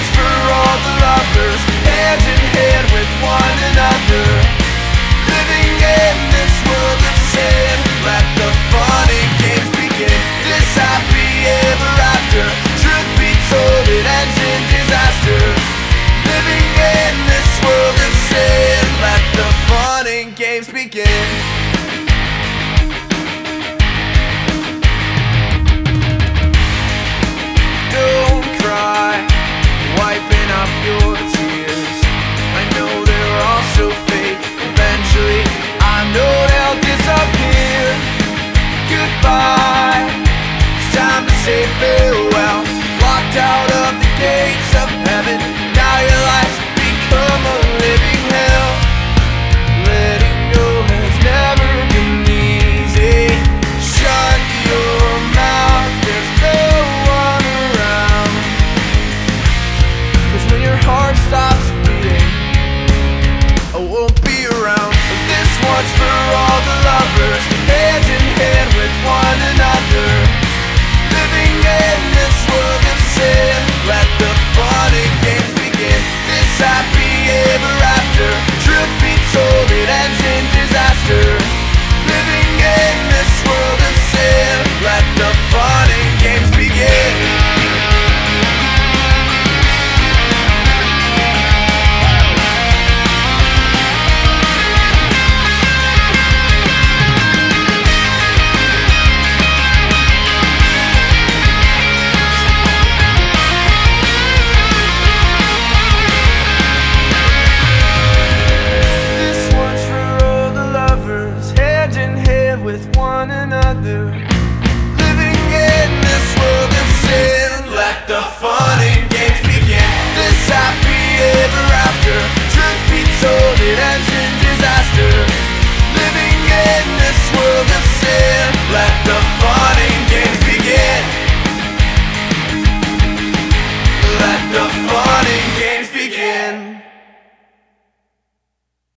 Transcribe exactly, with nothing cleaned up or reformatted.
one's for all the lovers, hand in hand with one another. Living in this world of sin, let the fun and games begin. This happy ever after, truth be told, it ends in disaster. Living in this world of sin, let the fun and games begin. Don't cry, wiping up your tears. I know they're all so fake. Eventually, I know they'll disappear. Goodbye, it's time to say farewell. Locked out of the gates of heaven, now your life's become a living hell. Letting go has never been easy. Shut your mouth, there's no one around. 'Cause when your heart stops beating, I won't be around. This one's for all the lovers, hand in hand with one another. Living in this world of sin, let the fun and games begin. This happy ever after, truth be told, it ends in disaster. Living in this world of sin, let the fun and games begin. With one another, living in this world of sin, let the fun and games begin. This happy ever after, truth be told, it ends in disaster. Living in this world of sin, let the fun and games begin. Let the fun and games begin.